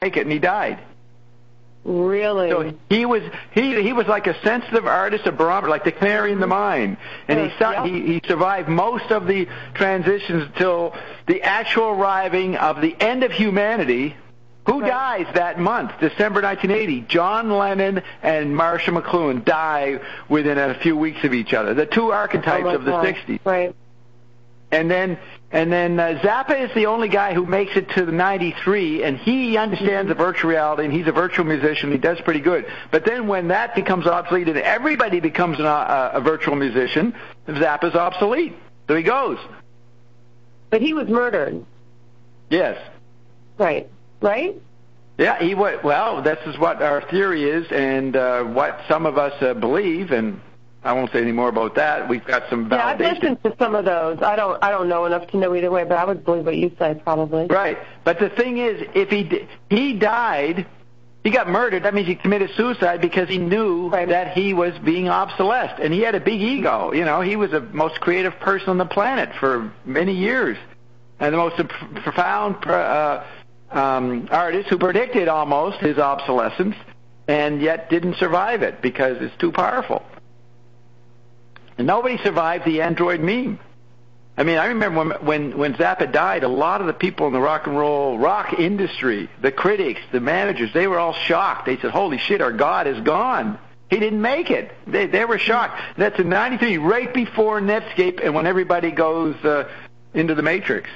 make it, and he died. Really? So he was like a sensitive artist, a barometer, like the canary in the mine. And he survived most of the transitions until the actual arriving of the end of humanity. Who dies that month, December 1980? John Lennon and Marcia McLuhan die within a few weeks of each other. The two archetypes of the 60s. Right. And then Zappa is the only guy who makes it to the 93, and he understands the virtual reality, and he's a virtual musician. He does pretty good. But then when that becomes obsolete and everybody becomes a virtual musician, Zappa's obsolete. So he goes. But he was murdered. Yes. Right. Right? Yeah, he was. Well, this is what our theory is, and what some of us believe, and I won't say any more about that. We've got some validation. Yeah, I've listened to some of those. I don't know enough to know either way, but I would believe what you say, probably. Right. But the thing is, if he died, he got murdered, that means he committed suicide because he knew that he was being obsolesced. And he had a big ego. You know, he was the most creative person on the planet for many years. And the most profound artist who predicted almost his obsolescence and yet didn't survive it because it's too powerful. And nobody survived the Android meme. I mean, I remember when Zappa died, a lot of the people in the rock and roll rock industry, the critics, the managers, they were all shocked. They said, holy shit, our God is gone. He didn't make it. They were shocked. That's in 93, right before Netscape and when everybody goes into the Matrix.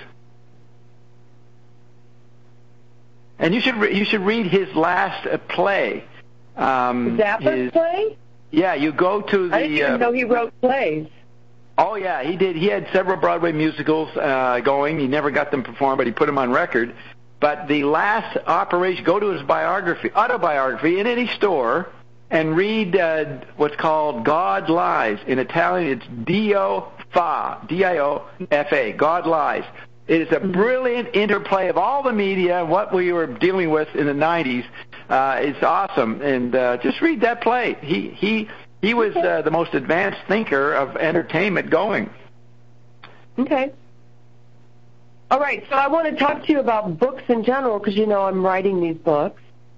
And you should read his last play. Zappa's play? Yeah, you go to the... I didn't even know he wrote plays. Oh, yeah, he did. He had several Broadway musicals going. He never got them performed, but he put them on record. But the last operation, go to his autobiography in any store and read what's called God Lies. In Italian, it's Dio-Fa, D-I-O-F-A, God Lies. It is a brilliant interplay of all the media and what we were dealing with in the 90s. It's awesome. And just read that play. He was the most advanced thinker of entertainment going. Okay. All right, so I want to talk to you about books in general because, you know, I'm writing these books.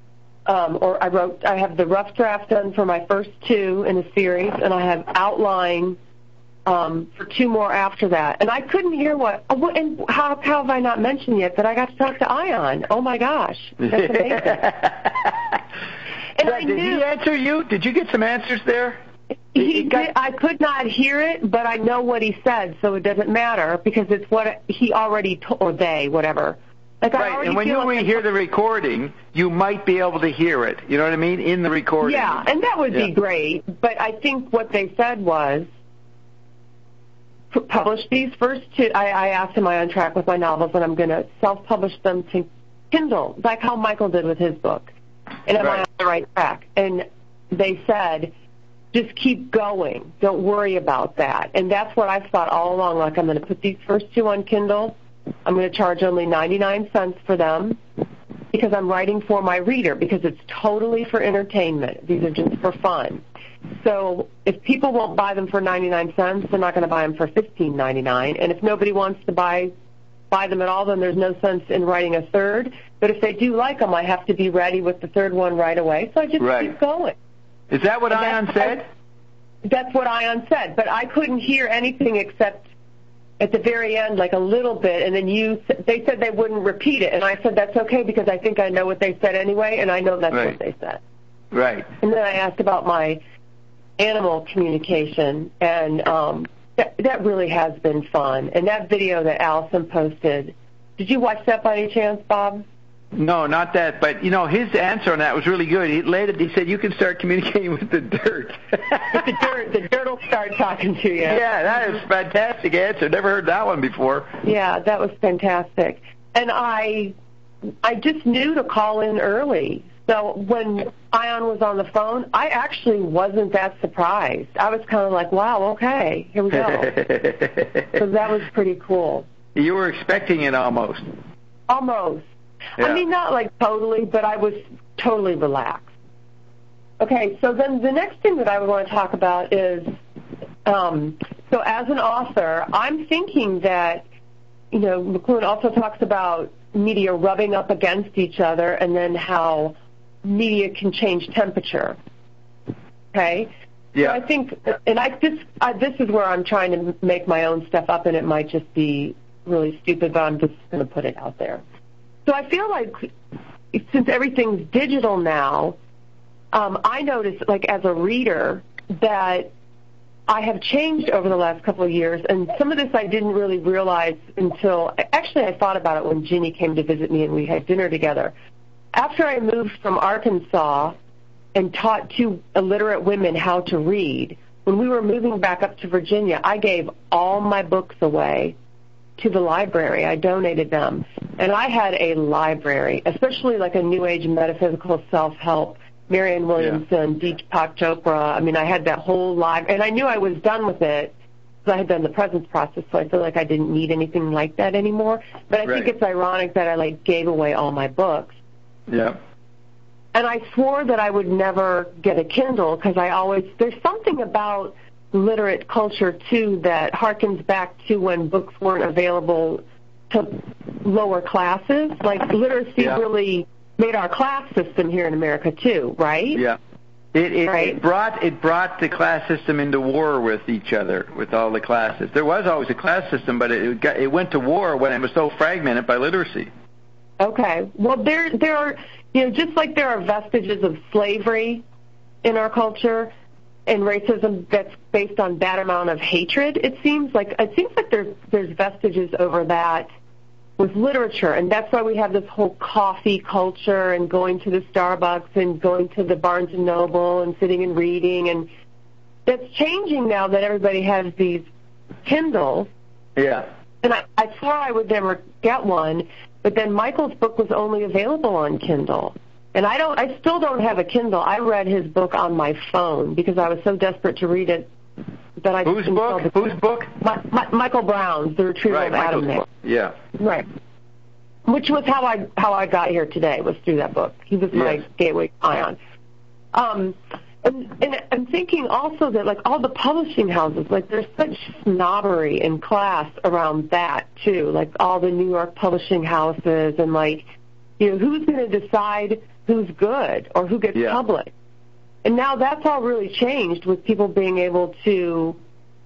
I have the rough draft done for my first two in a series, and I have outline for two more after that. And I couldn't hear and how have I not mentioned yet that I got to talk to Ion? Oh, my gosh. That's amazing. Did he answer you? Did you get some answers there? He did. I could not hear it, but I know what he said, so it doesn't matter because it's what he already told, or they, whatever. Like, right, and when you hear the recording, you might be able to hear it. You know what I mean? In the recording. Yeah, and that would be great. But I think what they said was, publish these first two. I asked, am I on track with my novels, and I'm going to self-publish them to Kindle, like how Michael did with his book. And am I on the right track? And they said, just keep going. Don't worry about that. And that's what I've thought all along. Like, I'm going to put these first two on Kindle. I'm going to charge only 99 cents for them because I'm writing for my reader, because it's totally for entertainment. These are just for fun. So if people won't buy them for 99 cents, they're not going to buy them for $15.99. And if nobody wants to buy them at all, then there's no sense in writing a third. But if they do like them, I have to be ready with the third one right away. So I just keep going. Is that what Ion said? That's what Ion said. But I couldn't hear anything except at the very end, like a little bit. And then they said they wouldn't repeat it. And I said, that's okay, because I think I know what they said anyway, and I know that's what they said. Right. And then I asked about my animal communication, and that really has been fun. And that video that Allison posted, did you watch that by any chance, Bob? No, not that. But, you know, his answer on that was really good. He said, you can start communicating with the dirt. With the dirt will start talking to you. Yeah, that is a fantastic answer. Never heard that one before. Yeah, that was fantastic. And I just knew to call in early. So when Ion was on the phone, I actually wasn't that surprised. I was kind of like, wow, okay, here we go. So that was pretty cool. You were expecting it almost. Almost. Yeah. I mean, not like totally, but I was totally relaxed. Okay, so then the next thing that I would want to talk about is, so as an author, I'm thinking that, you know, McLuhan also talks about media rubbing up against each other, and then how media can change temperature. Okay? Yeah. So I think, and this is where I'm trying to make my own stuff up, and it might just be really stupid, but I'm just going to put it out there. So I feel like since everything's digital now, I notice, like as a reader, that I have changed over the last couple of years, and some of this I didn't really realize until, actually I thought about it when Ginny came to visit me and we had dinner together. After I moved from Arkansas and taught two illiterate women how to read, when we were moving back up to Virginia, I gave all my books away to the library. I donated them. And I had a library, especially like a New Age metaphysical self-help, Marianne Williamson, Deepak Chopra. I mean, I had that whole library, and I knew I was done with it because I had done the presence process, so I feel like I didn't need anything like that anymore. But I think it's ironic that I, like, gave away all my books. Yeah. And I swore that I would never get a Kindle because there's something about literate culture, too, that harkens back to when books weren't available to lower classes. Like, literacy really made our class system here in America, too, right? Yeah. It brought the class system into war with each other, with all the classes. There was always a class system, but it went to war when it was so fragmented by literacy. Okay. Well, there are, just like there are vestiges of slavery in our culture and racism that's based on that amount of hatred, it seems like there's vestiges over that with literature, and that's why we have this whole coffee culture and going to the Starbucks and going to the Barnes & Noble and sitting and reading, and that's changing now that everybody has these Kindles. Yeah. And I swore I would never get one, but then Michael's book was only available on Kindle. And I still don't have a Kindle. I read his book on my phone because I was so desperate to read it that I Whose book? Michael Brown's The Retrieval of Adam There. Yeah. Right. Which was how I got here today, was through that book. He was my gateway ion. And I'm thinking also that, like, all the publishing houses, like, there's such snobbery and class around that, too. Like, all the New York publishing houses and, like, who's going to decide who's good or who gets published? And now that's all really changed with people being able to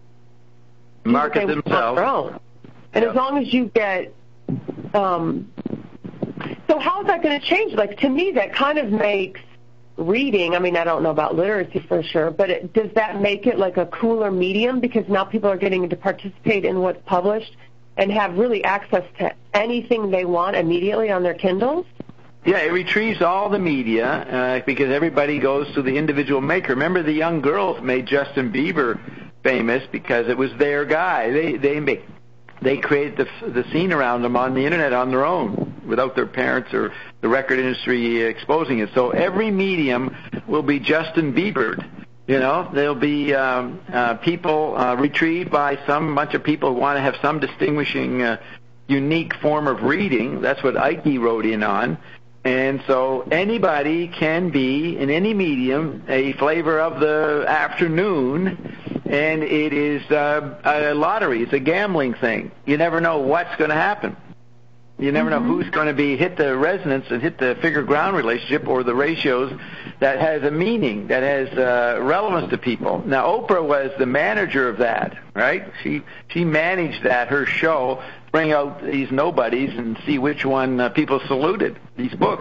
market themselves. Their own. And as long as you get so how is that going to change? Like, to me, that kind of makes reading, I mean, I don't know about literacy for sure, but does that make it like a cooler medium because now people are getting to participate in what's published and have really access to anything they want immediately on their Kindles? Yeah, it retrieves all the media because everybody goes to the individual maker. Remember, the young girls made Justin Bieber famous because it was their guy. They created the scene around them on the internet on their own without their parents or the record industry exposing it. So every medium will be Justin Biebered. There'll be people retrieved by some bunch of people who want to have some distinguishing, unique form of reading. That's what Ike wrote in on. And so anybody can be, in any medium, a flavor of the afternoon, and it is a lottery. It's a gambling thing. You never know what's going to happen. You never know who's going to hit the resonance and hit the figure-ground relationship or the ratios that has a meaning, that has relevance to people. Now, Oprah was the manager of that, right? She managed that, her show, bring out these nobodies and see which one people saluted, these books.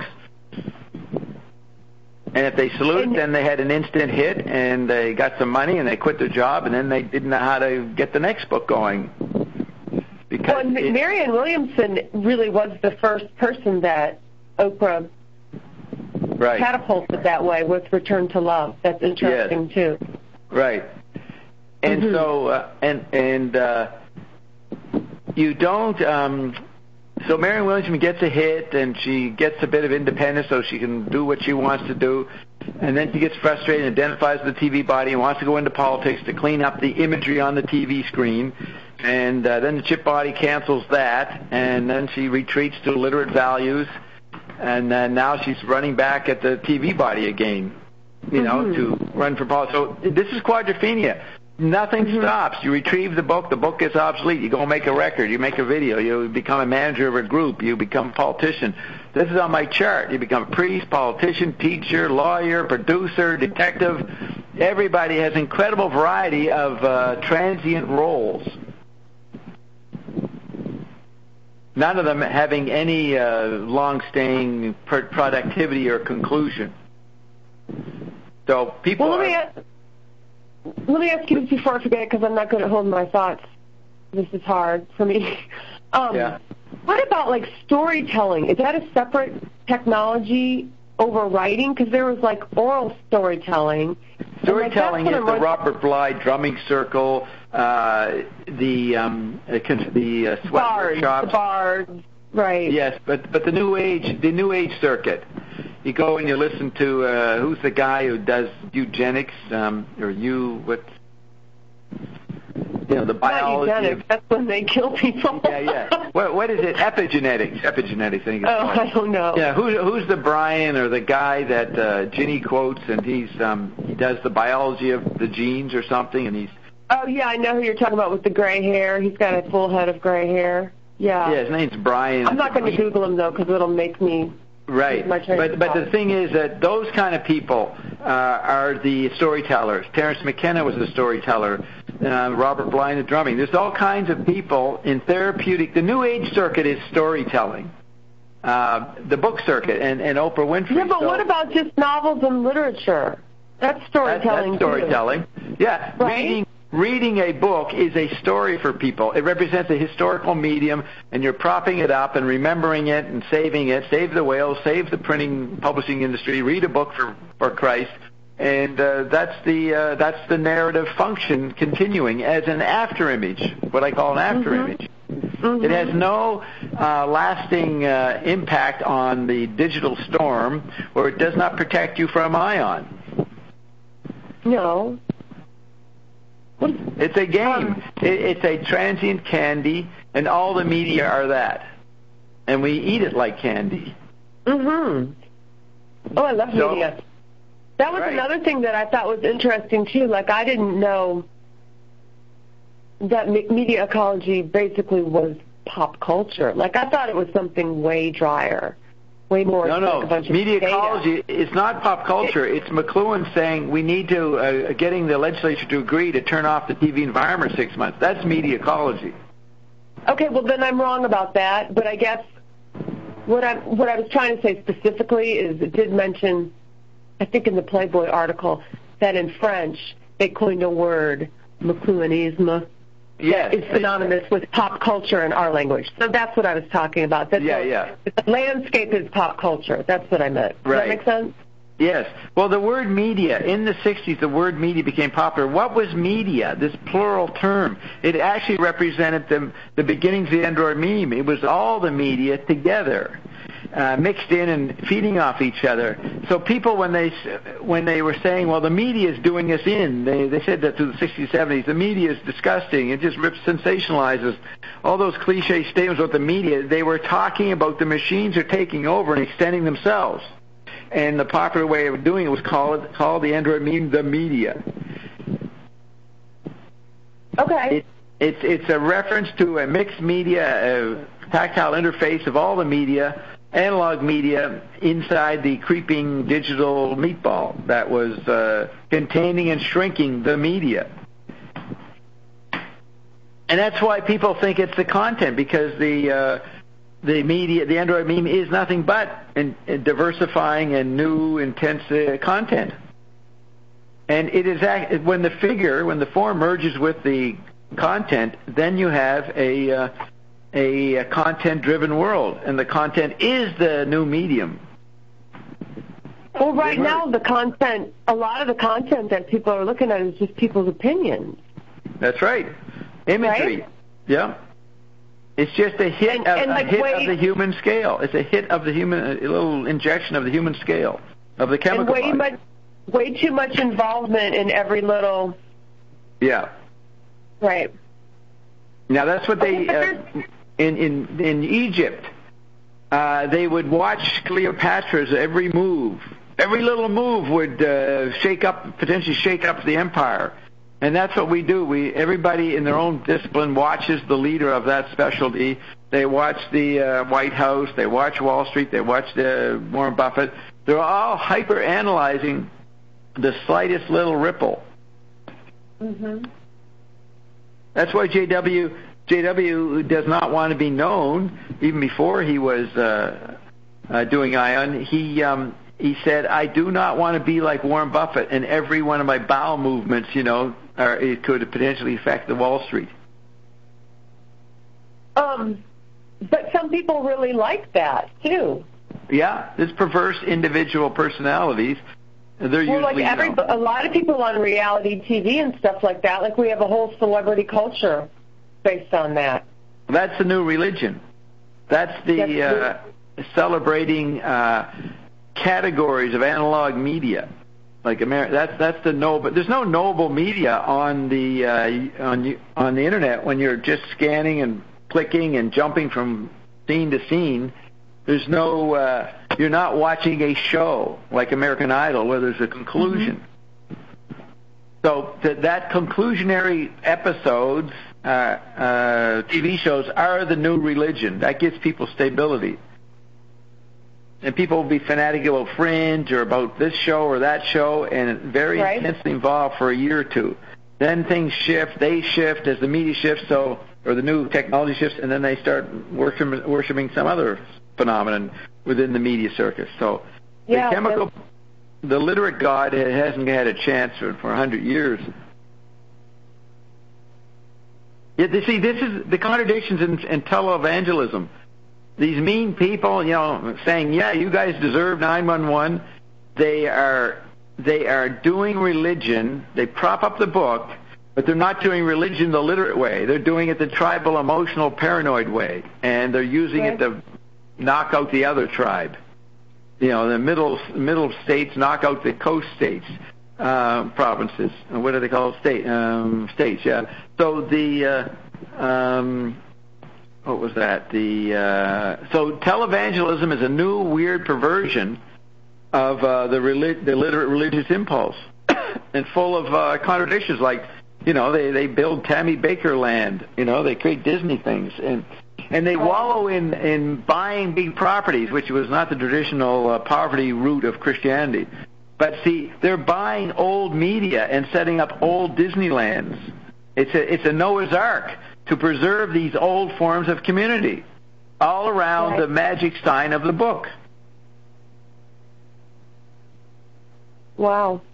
And if they saluted, then they had an instant hit, and they got some money, and they quit their job, and then they didn't know how to get the next book going. Because Marianne Williamson really was the first person that Oprah catapulted that way with Return to Love. That's interesting, too. Right. And so, you don't, so Marianne Williamson gets a hit, and she gets a bit of independence so she can do what she wants to do, and then she gets frustrated and identifies with the TV body and wants to go into politics to clean up the imagery on the TV screen, and then the chip body cancels that, and then she retreats to literate values, and then now she's running back at the TV body again, to run for politics. So this is quadrophenia. Nothing stops. You retrieve the book gets obsolete. You go make a record, you make a video, you become a manager of a group, you become a politician. This is on my chart. You become a priest, politician, teacher, lawyer, producer, detective. Everybody has incredible variety of transient roles. None of them having any long-staying productivity or conclusion. So people Let me ask you this before I forget it, because I'm not good at holding my thoughts. This is hard for me. What about, like, storytelling? Is that a separate technology over writing? Because there was, like, oral storytelling. Storytelling is the Robert Bly drumming circle, the sweat shops. The bards, right. Yes, but the New Age circuit. You go and you listen to who's the guy who does eugenics, the biology. Not eugenics. That's when they kill people. Yeah. What is it? Epigenetics. Epigenetics, I think it's called. I don't know. Yeah, who's the Brian or the guy that Ginny quotes, and he does the biology of the genes or something, and he's. Oh yeah, I know who you're talking about with the gray hair. He's got a full head of gray hair. Yeah. Yeah, his name's Brian. I'm not going to Google him though, because it'll make me. Right, but the thing is that those kind of people are the storytellers. Terence McKenna was a storyteller. Robert Bly the drumming. There's all kinds of people in therapeutic. The New Age circuit is storytelling. The book circuit and Oprah Winfrey. Yeah, but what about just novels and literature? That's storytelling. That's storytelling. Too. Yeah, right? Reading a book is a story for people. It represents a historical medium, and you're propping it up and remembering it and saving it. Save the whales, save the publishing industry. Read a book for Christ, and that's the narrative function continuing as an after image, what I call an after image. Mm-hmm. It has no lasting impact on the digital storm, or it does not protect you from ion. No. It's a game. It's a transient candy, and all the media are that. And we eat it like candy. Mm-hmm. Oh, I love media. That was another thing that I thought was interesting, too. Like, I didn't know that media ecology basically was pop culture. Like, I thought it was something way drier. Way more. No. Media ecology is not pop culture. It's McLuhan saying we need to getting the legislature to agree to turn off the TV environment 6 months. That's media ecology. Okay, well then I'm wrong about that. But I guess what I was trying to say specifically is it did mention, I think in the Playboy article, that in French they coined a word, McLuhanisme. Yes. It's synonymous with pop culture in our language. So that's what I was talking about. The landscape is pop culture. That's what I meant. Does that make sense? Yes. Well, the word media, in the 60s, the word media became popular. What was media, this plural term? It actually represented the beginnings of the Android meme. It was all the media together, mixed in and feeding off each other. So people, when they were saying, well, the media is doing us in, they said that through the 60s, 70s, the media is disgusting. It just sensationalizes. All those cliche statements about the media, they were talking about the machines are taking over and extending themselves. And the popular way of doing it was called the Android meme the media. Okay. It's a reference to a mixed media, a tactile interface of all the media, analog media, inside the creeping digital meatball that was containing and shrinking the media. And that's why people think it's the content, because the media, the Android meme, is nothing but diversifying and new, intense content. And it is when the form merges with the content, then you have a content-driven world, and the content is the new medium. Well, right now, a lot of the content that people are looking at is just people's opinions. That's right. Imagery. Right? Yeah. It's just a hit of the human scale. It's a hit of the human, a little injection of the human scale, of the chemical body. Way too much involvement in every little... Yeah. Right. Now, that's what they... in Egypt, they would watch Cleopatra's every move. Every little move would potentially shake up the empire. And that's what we do. Everybody in their own discipline watches the leader of that specialty. They watch the White House. They watch Wall Street. They watch Warren Buffett. They're all hyper-analyzing the slightest little ripple. Mm-hmm. That's why JW does not want to be known. Even before he was doing ION, he said, "I do not want to be like Warren Buffett, and every one of my bowel movements, it could potentially affect the Wall Street." But some people really like that too. Yeah, it's perverse individual personalities. They're usually a lot of people on reality TV and stuff like that. Like we have a whole celebrity culture based on that. That's the new religion. That's the celebrating categories of analog media, like that's the noble. There's no noble media on the internet when you're just scanning and clicking and jumping from scene to scene. There's no. You're not watching a show like American Idol where there's a conclusion. Mm-hmm. So that conclusionary episodes, TV shows are the new religion. That gives people stability. And people will be fanatic about Fringe or about this show or that show and very intensely involved for a year or two. Then things shift. They shift as the media shifts, or the new technology shifts, and then they start worshiping some other phenomenon within the media circus. So the literate God hasn't had a chance for 100 years. Yet, see, this is the contradictions in televangelism. These mean people, saying, "Yeah, you guys deserve 911." They are doing religion. They prop up the book, but they're not doing religion the literate way. They're doing it the tribal, emotional, paranoid way, and they're using it to knock out the other tribe. The middle states knock out the coast states, provinces. What do they call it? States, yeah. So what was that? So televangelism is a new weird perversion of the literate religious impulse, and full of contradictions. Like, they build Tammy Baker land. They create Disney things, and they wallow in buying big properties, which was not the traditional poverty route of Christianity. But see, they're buying old media and setting up old Disneylands. It's a Noah's Ark to preserve these old forms of community, all around the magic sign of the book. Wow.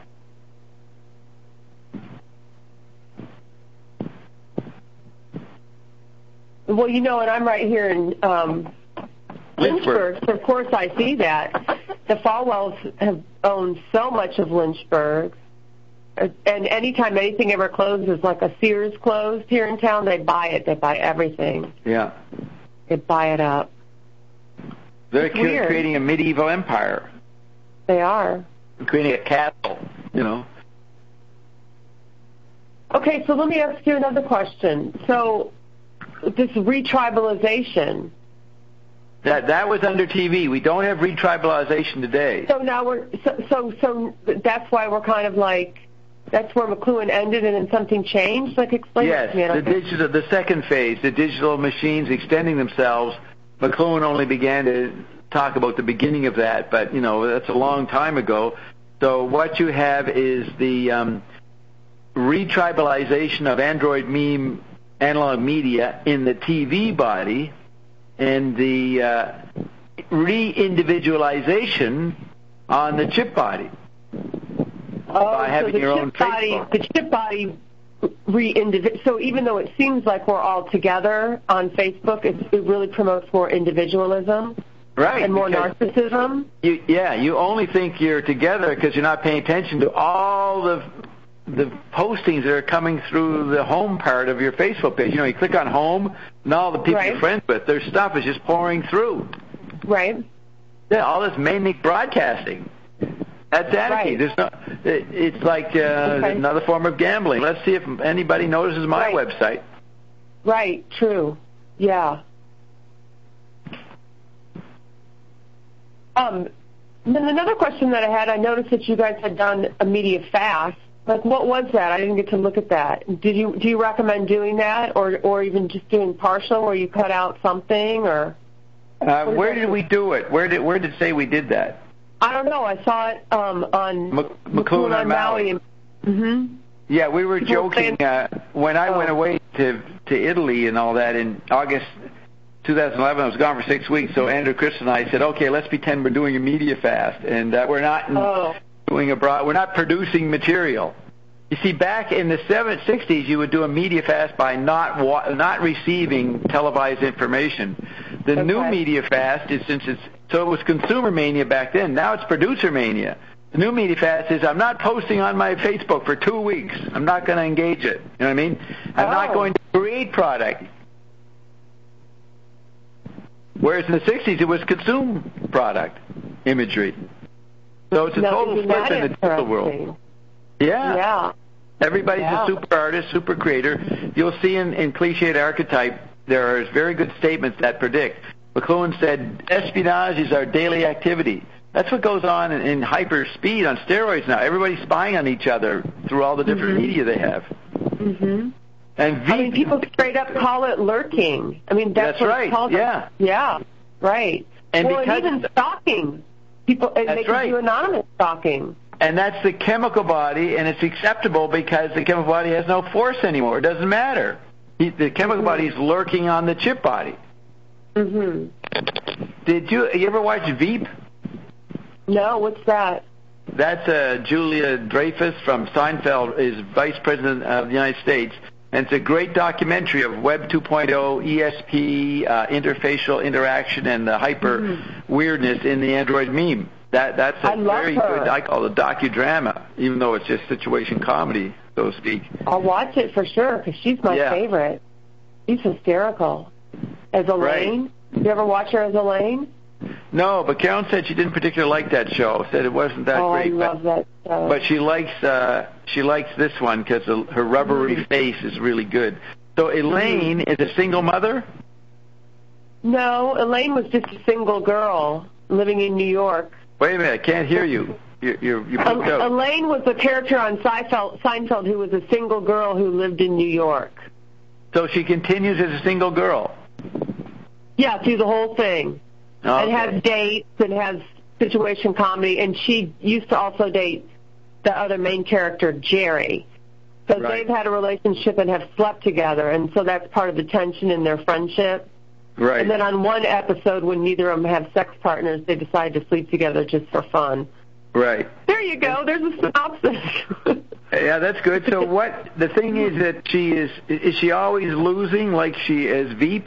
Well, and I'm right here in Lynchburg, so of course I see that. The Falwells have owned so much of Lynchburg. And anytime anything ever closes, like a Sears closed here in town, they buy it. They buy everything. Yeah. They buy it up. They're creating a medieval empire. They are. Creating a castle, Okay, so let me ask you another question. So this retribalization. That was under TV. We don't have retribalization today. So now so that's why we're kind of like, that's where McLuhan ended and then something changed? Like, explain it to me. Yes, the second phase, the digital machines extending themselves. McLuhan only began to talk about the beginning of that, but, that's a long time ago. So what you have is the retribalization of Android meme analog media in the TV body, and the re-individualization on the chip body. By having your own Facebook. The chip body so even though it seems like we're all together on Facebook, it really promotes more individualism. Right. And more narcissism. You only think you're together because you're not paying attention to all the postings that are coming through the home part of your Facebook page. You click on home, and all the people you're friends with, their stuff is just pouring through. Right. Yeah, all this manic broadcasting. That's anarchy. Right. It's like another form of gambling. Let's see if anybody notices my website. Right, true. Yeah. Then another question that I had, I noticed that you guys had done a media fast, Like, what was that? I didn't get to look at that. Do you recommend doing that, or even just doing partial, where you cut out something, or? Where did we do it? Where did it say we did that? I don't know. I saw it on McLuhan on Maui. Mm-hmm. Yeah, we were joking when I went away to Italy and all that in August 2011. I was gone for 6 weeks. So Andrew, Chris, and I said, "Okay, let's pretend we're doing a media fast, and we're not doing we're not producing material." You see, back in the 60s, you would do a media fast by not receiving televised information. The new media fast is so it was consumer mania back then. Now it's producer mania. The new media fast is I'm not posting on my Facebook for 2 weeks. I'm not going to engage it. You know what I mean? I'm not going to create product. Whereas in the 60s, it was consume product imagery. So it's a total flip in the digital world. Yeah. Everybody's a super artist, super creator. You'll see in Cliched Archetype, there are very good statements that predict. McLuhan said, espionage is our daily activity. That's what goes on in hyper speed on steroids now. Everybody's spying on each other through all the different media they have. Mm-hmm. And people straight up call it lurking. I mean, that's what right. It's called. Yeah, right. And even stalking. People, and they can do anonymous stalking. And that's the chemical body, and it's acceptable because the chemical body has no force anymore. It doesn't matter. The chemical body is lurking on the chip body. Mm-hmm. Did you ever watch Veep? No, what's that? That's Julia Dreyfus from Seinfeld, is Vice President of the United States. And it's a great documentary of Web 2.0, ESP, interfacial interaction, and the hyper weirdness in the Android meme. That's a very good, I call it a docudrama, even though it's just situation comedy, so to speak. I'll watch it for sure, because she's my favorite. She's hysterical. As Elaine? You ever watch her as Elaine? No, but Karen said she didn't particularly like that show. Said it wasn't that great. I love that show. But she likes this one because her rubbery face is really good. So Elaine is a single mother? No, Elaine was just a single girl living in New York. Wait a minute, I can't hear you. You're booked out. Elaine was a character on Seinfeld who was a single girl who lived in New York. So she continues as a single girl? Yeah, through the whole thing. Okay. And has dates and has situation comedy. And she used to also date the other main character, Jerry. So they've had a relationship and have slept together. And so that's part of the tension in their friendship. Right. And then on one episode, when neither of them have sex partners, they decide to sleep together just for fun. Right. There you go. There's a synopsis. Yeah, that's good. So the thing is that is she always losing like she is Veep?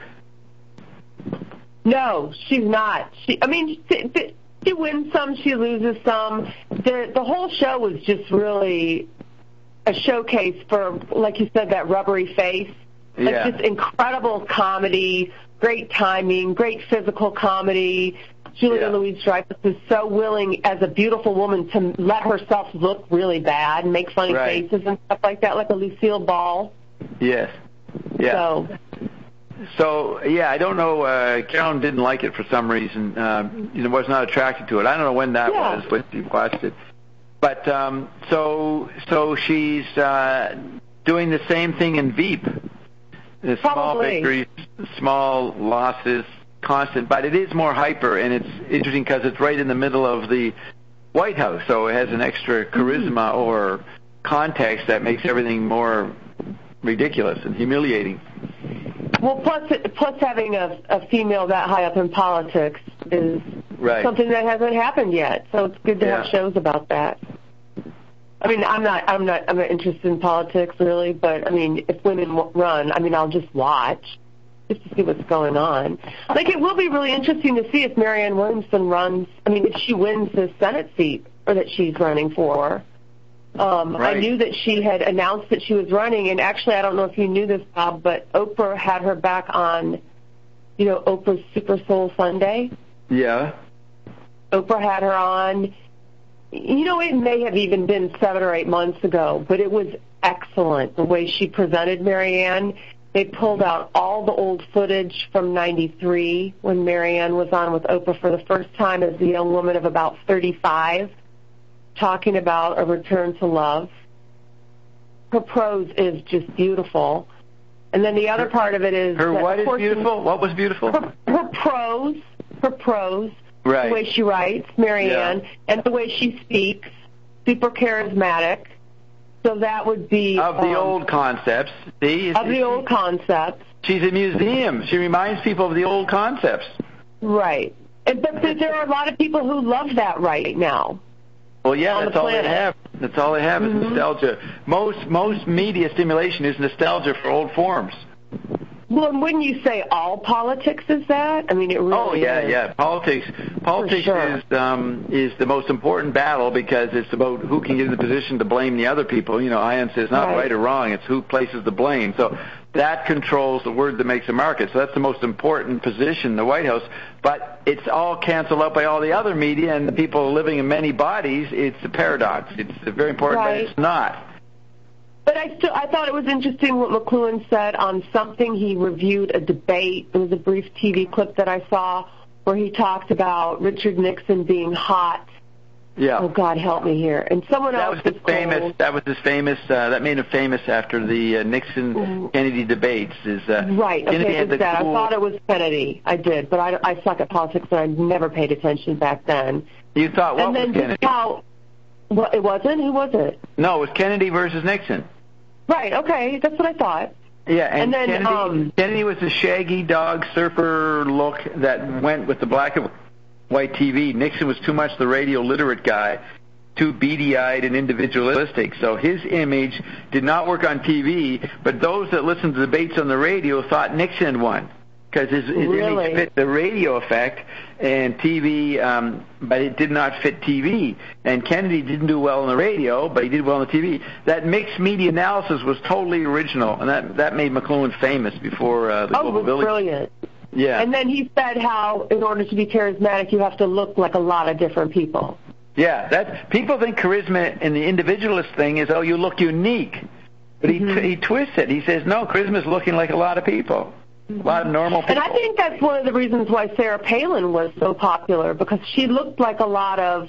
No, she's not. She wins some, she loses some. The whole show was just really a showcase for, like you said, that rubbery face. It's just incredible comedy, great timing, great physical comedy. Julia Louis-Dreyfus is so willing, as a beautiful woman, to let herself look really bad and make funny faces and stuff like that, like a Lucille Ball. Yes. Yeah. So I don't know. Carolyn didn't like it for some reason. Was not attracted to it. I don't know when that was, but she watched it. But so she's doing the same thing in Veep. The small victories, small losses, constant, but it is more hyper, and it's interesting because it's right in the middle of the White House, so it has an extra charisma or context that makes everything more ridiculous and humiliating. Well, plus having a female that high up in politics is something that hasn't happened yet, so it's good to have shows about that. I mean, I'm not interested in politics really, but I mean, if women run, I'll just watch just to see what's going on. Like, it will be really interesting to see if Marianne Williamson runs. If she wins the Senate seat or that she's running for. I knew that she had announced that she was running, and actually, I don't know if you knew this, Bob, but Oprah had her back on, Oprah's Super Soul Sunday. Yeah. Oprah had her on. It may have even been 7 or 8 months ago, but it was excellent the way she presented Marianne. They pulled out all the old footage from '93 when Marianne was on with Oprah for the first time as a young woman of about 35, talking about a return to love. her prose is just beautiful. And then the other part of it is... Her what is beautiful? What was beautiful? Her prose, right. The way she writes, Marianne, and the way she speaks, super charismatic. So that would be... Of the old concepts. The old concepts. She's a museum. She reminds people of the old concepts. Right. But there are a lot of people who love that right now. Well, yeah, that's all they have. That's all they have is nostalgia. Most media stimulation is nostalgia for old forms. Well, and wouldn't you say all politics is that? I mean, it really is. Yeah. Politics sure. is the most important battle because it's about who can get in the position to blame the other people. You know, Ian says not right or wrong, it's who places the blame. So that controls the word that makes America. So that's the most important position in the White House. But it's all canceled out by all the other media and the people living in many bodies. It's a paradox. It's very important, but it's not. But I thought it was interesting what McLuhan said on something. He reviewed a debate. It was a brief TV clip that I saw where he talked about Richard Nixon being hot. Yeah. Oh, God, help me here. And someone else was famous. That was his famous. That made him famous after the Nixon-Kennedy debates. Right. Okay, it was that. I thought it was Kennedy. I did, but I suck at politics, and I never paid attention back then. You thought what was Kennedy? Well, it wasn't? Who was it? No, it was Kennedy versus Nixon. Right, okay, that's what I thought. Yeah, and then Kennedy was the shaggy dog surfer look that went with the black and white TV. Nixon was too much the radio literate guy, too beady-eyed and individualistic. So his image did not work on TV, but those that listened to debates on the radio thought Nixon won because his image fit the radio effect and TV, but it did not fit TV. And Kennedy didn't do well on the radio, but he did well on the TV. That mixed media analysis was totally original, and that made McLuhan famous before the Global Village. Oh, brilliant. Yeah. And then he said how, in order to be charismatic, you have to look like a lot of different people. Yeah, people think charisma in the individualist thing is, you look unique. But he twists it. He says, no, charisma is looking like a lot of people. A lot of normal people. And I think that's one of the reasons why Sarah Palin was so popular, because she looked like a lot of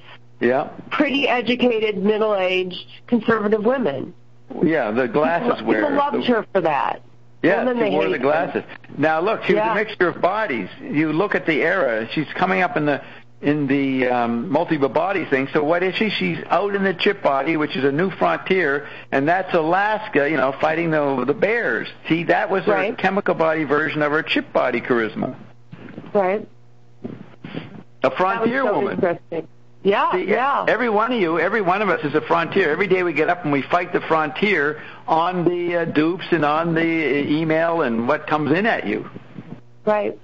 pretty educated, middle-aged, conservative women. Yeah, the glasses wearer. People loved her for that. Yeah, she wore the glasses. Now, look, she was a mixture of bodies. You look at the era. She's coming up in the multiple body thing. So what is she? She's out in the chip body, which is a new frontier, and that's Alaska, fighting the bears. See, that was her chemical body version of her chip body charisma. Right. A frontier woman. Interesting. Yeah, See, every one of us is a frontier. Every day we get up and we fight the frontier on the dupes and on the email and what comes in at you. Right.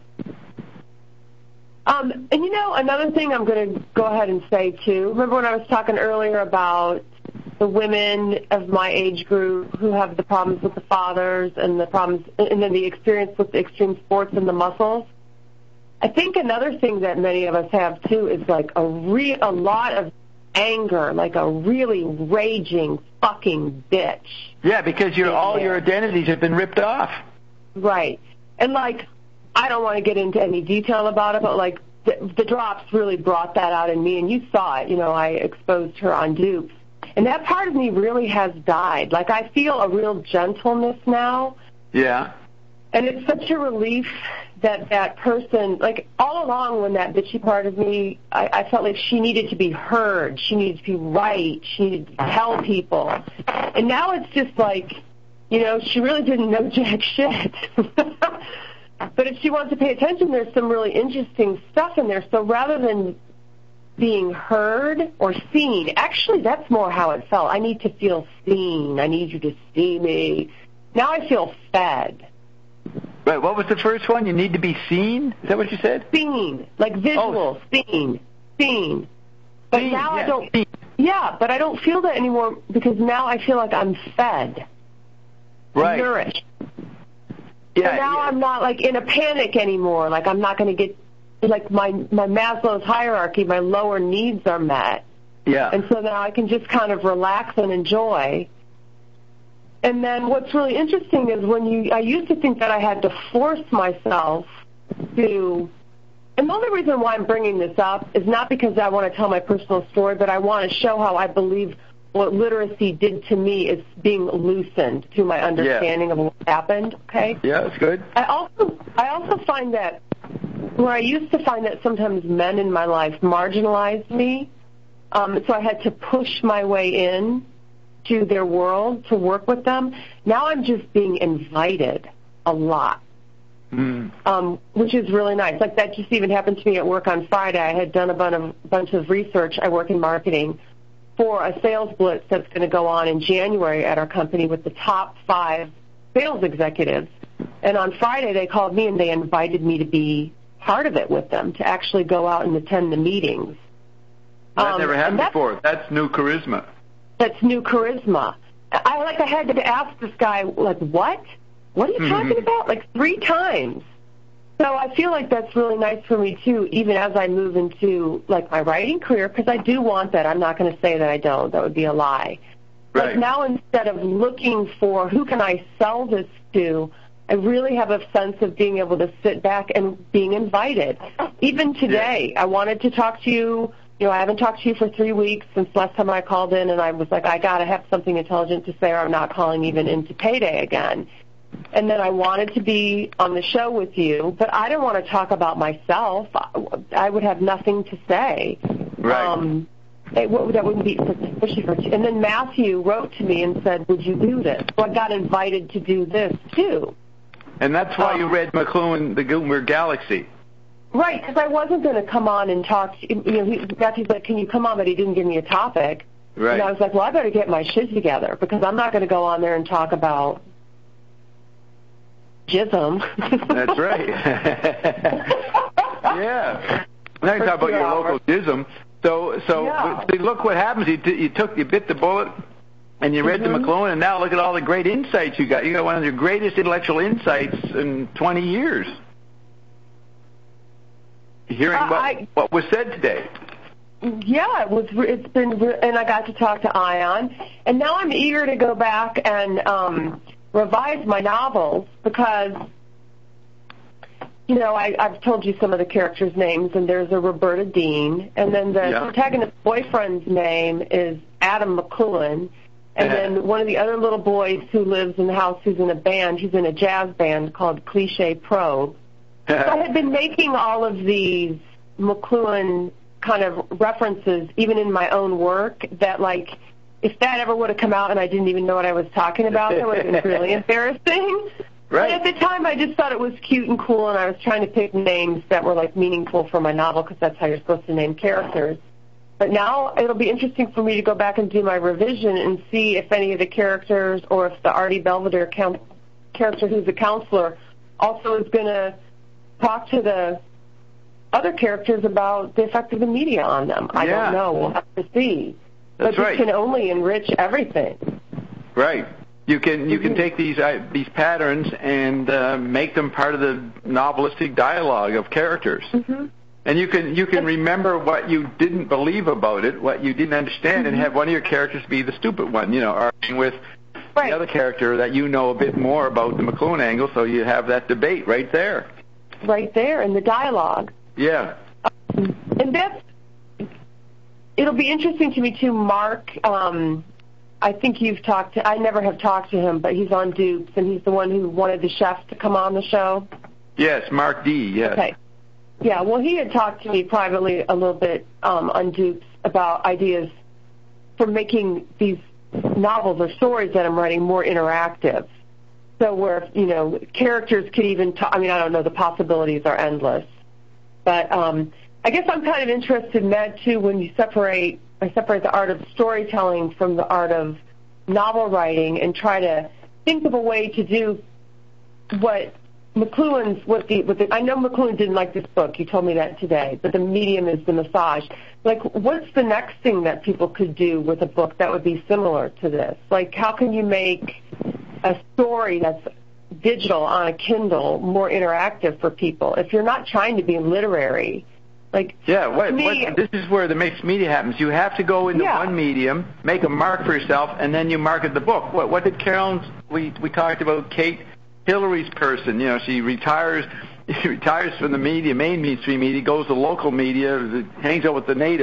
And another thing I'm going to go ahead and say, too, remember when I was talking earlier about the women of my age group who have the problems with the fathers and the problems, and then the experience with the extreme sports and the muscles? I think another thing that many of us have, too, is like a lot of anger, like a really raging fucking bitch. Yeah, because all your identities have been ripped off. Right. And, I don't want to get into any detail about it, but, the drops really brought that out in me, and you saw it. I exposed her on dupes. And that part of me really has died. I feel a real gentleness now. Yeah. And it's such a relief that person, all along when that bitchy part of me, I felt like she needed to be heard. She needed to be right. She needed to tell people. And now it's just she really didn't know jack shit. But if she wants to pay attention, there's some really interesting stuff in there. So rather than being heard or seen, actually that's more how it felt. I need to feel seen. I need you to see me. Now I feel fed. Right, what was the first one? You need to be seen? Is that what you said? Seen, visual, seen. But now I don't. Yeah, but I don't feel that anymore because now I feel like I'm fed, nourished. Yeah, and now I'm not in a panic anymore. I'm not going to get my Maslow's hierarchy. My lower needs are met. Yeah. And so now I can just kind of relax and enjoy. And then what's really interesting is I used to think that I had to force myself to, and the only reason why I'm bringing this up is not because I want to tell my personal story, but I want to show how I believe what literacy did to me is being loosened through my understanding of what happened. Okay. Yeah, that's good. I also find that where I used to find that sometimes men in my life marginalized me, so I had to push my way in to their world to work with them. Now I'm just being invited a lot, which is really nice. Like that just even happened to me at work on Friday. I had done a bunch of research. I work in marketing for a sales blitz that's going to go on in January at our company with the top 5 sales executives. And on Friday they called me and they invited me to be part of it with them, to actually go out and attend the meetings. That never happened before. That's new charisma. That's new charisma. I had to ask this guy, like, what? What are you talking about? Like 3 times. So I feel like that's really nice for me, too, even as I move into, like, my writing career, because I do want that. I'm not going to say that I don't. That would be a lie. Right. But now instead of looking for who can I sell this to, I really have a sense of being able to sit back and being invited. Even today, I wanted to talk to you. You know, I haven't talked to you for 3 weeks since last time I called in, and I was like, I got to have something intelligent to say or I'm not calling even into payday again. And then I wanted to be on the show with you, but I didn't want to talk about myself. I would have nothing to say. Right. That wouldn't be especially for. And then Matthew wrote to me and said, would you do this? So I got invited to do this, too. And that's why you read McLuhan, The Gutenberg Galaxy. Right, because I wasn't going to come on and talk. Matthew's like, can you come on? But he didn't give me a topic. Right. And I was like, well, I better get my shit together because I'm not going to go on there and talk about jism. That's right. Yeah. Now you talk about your local jism. So see, look what happens. You bit the bullet, and you read the McLuhan, and now look at all the great insights you got. You got one of the greatest intellectual insights in 20 years. Hearing what was said today. Yeah, it's been, and I got to talk to Ion, and now I'm eager to go back and revise my novels because, you know, I've told you some of the characters' names, and there's a Roberta Dean, and then the protagonist's boyfriend's name is Adam McLuhan, and then one of the other little boys who lives in the house who's in a band, he's in a jazz band called Cliché Probe. So I had been making all of these McLuhan kind of references, even in my own work, that, like, if that ever would have come out and I didn't even know what I was talking about, that would have been really embarrassing. Right. But at the time, I just thought it was cute and cool, and I was trying to pick names that were, like, meaningful for my novel, because that's how you're supposed to name characters. But now it'll be interesting for me to go back and do my revision and see if any of the characters, or if the Artie Belvedere character who's a counselor also is going to talk to the other characters about the effect of the media on them. I don't know. We'll have to see. That's but this can only enrich everything. Right. You can take these patterns and make them part of the novelistic dialogue of characters. Mm-hmm. And you can remember what you didn't believe about it, what you didn't understand, and have one of your characters be the stupid one, arguing with the other character that you know a bit more about the McLuhan angle, so you have that debate right there. Right there in the dialogue. Yeah. And it'll be interesting to me, too, Mark. I think I never have talked to him, but he's on Dupes, and he's the one who wanted the chef to come on the show. Yes, Mark D., yes. Okay. Yeah, well, he had talked to me privately a little bit on Dupes about ideas for making these novels or stories that I'm writing more interactive. So where, characters could even talk. I mean, I don't know, the possibilities are endless. But I guess I'm kind of interested in that, too, when I separate the art of storytelling from the art of novel writing and try to think of a way to do what McLuhan's, I know McLuhan didn't like this book. You told me that today, but the medium is the massage. Like, what's the next thing that people could do with a book that would be similar to this? Like, how can you make a story that's digital on a Kindle more interactive for people if you're not trying to be literary? Like, this is where the mixed media happens. You have to go into one medium, make a mark for yourself, and then you market the book. What did Carolyn? We talked about Kate Hillary's person. She retires from the media, mainstream media, goes to local media, hangs out with the natives.